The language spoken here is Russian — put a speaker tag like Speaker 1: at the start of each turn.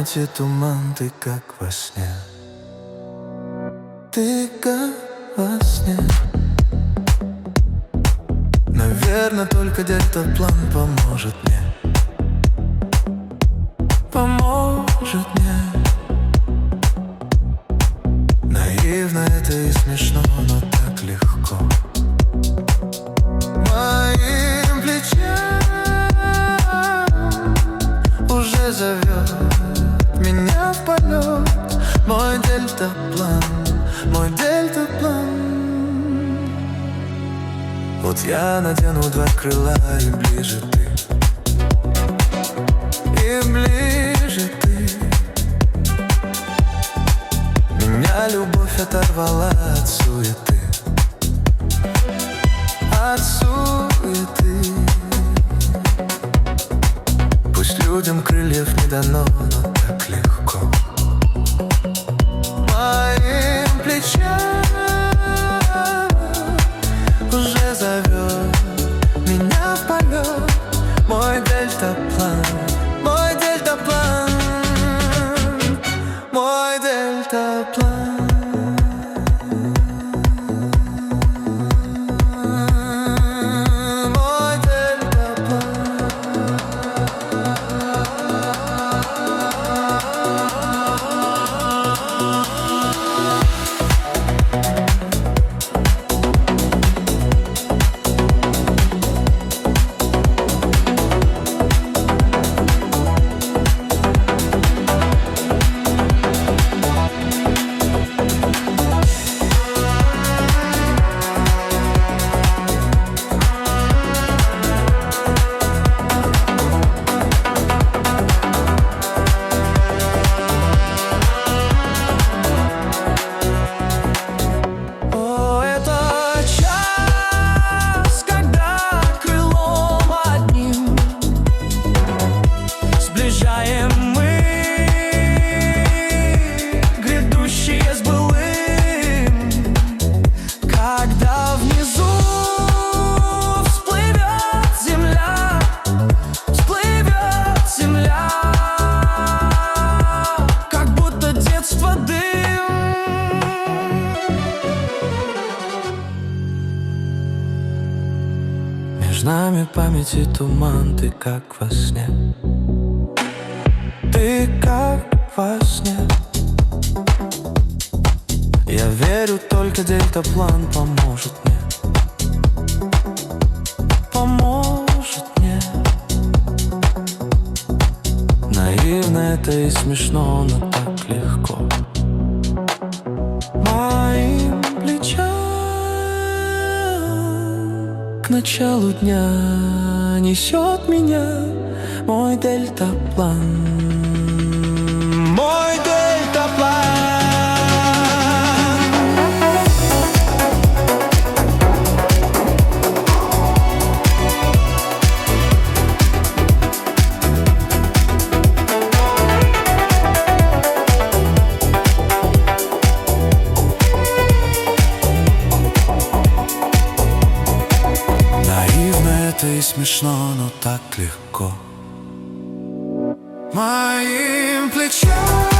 Speaker 1: памяти туман, ты как во сне. Ты как во сне. Наверное, только дельтаплан поможет мне. Поможет мне. Наивно это и смешно, но так легко. Моим плечам уже зовет меня в полет мой дельтаплан, мой дельтаплан. Вот я надену два крыла, и ближе ты, и ближе ты. Меня любовь оторвала от суеты, от суеты. Пусть людям крыльев не дано, но так легко. Моим плечам уже зовет меня в полет мой дельтаплан, мой дельтаплан, мой дельтаплан. Между нами памяти туман, ты как во сне. Ты как во сне. Я верю, только дельтаплан поможет мне. Поможет мне. Наивно это и смешно, но так легко. Моим плечам к началу дня несет меня мой дельтаплан, мой дельтаплан. Это и смешно, но так легко. Моим плечам